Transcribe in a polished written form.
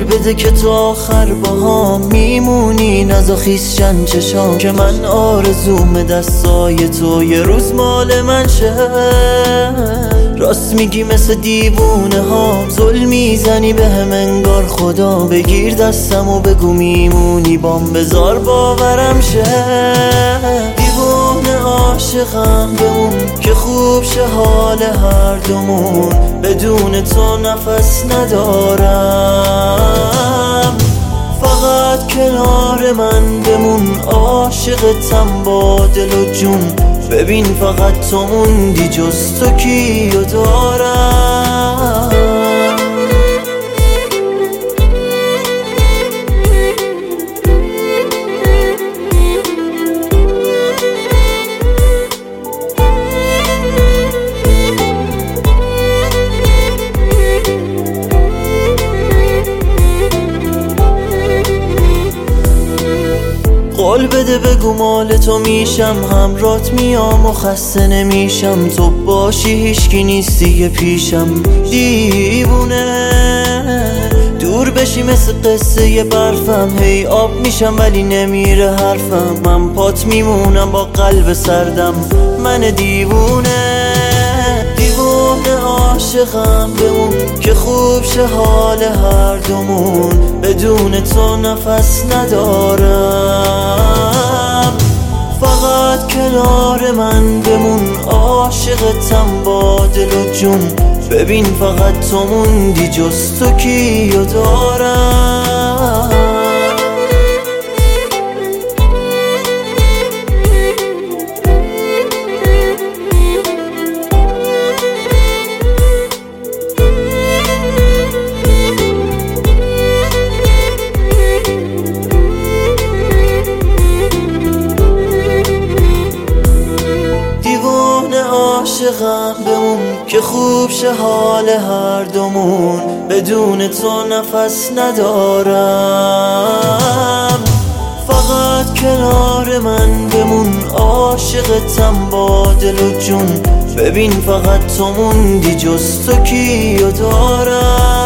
بده که تا آخر با هم میمونی، نزا خیسشن چشام که من آرزوم دستای تو یه روز مال من شه. راست میگی مثل دیوونه ها ظلم میزنی به هم انگار خدا، بگیر دستم و بگو میمونی بام بذار باورم شه. دیوونه عاشقم بمون که خوب شه حال هر دومون، بدون تو نفس ندارم. فقط کنار من بمون، عاشقتم با دل و جون، ببین فقط تو موندی جز تو کیو دارم. قول بده بگو مال تو میشم، همرات میام و خسته نمیشم، تو باشی هیچکی نیست دیگه پیشم. دیوونه دور بشی مثل قصه ی برفم، هی آب میشم ولی نمیره حرفم، من پات میمونم با قلب سردم. من دیوونه عاشقم بمون که خوب شه حال هر دومون، بدون تو نفس ندارم. فقط کنار من بمون، عاشقتم با دل و جون، ببین فقط تو موندی جز تو کیو دارم. عاشقم بمون که خوب شه حال هر دومون، بدون تو نفس ندارم. فقط کنار من بمون، عاشقتم با دل و جون، ببین فقط تو موندی جز تو کیو دارم.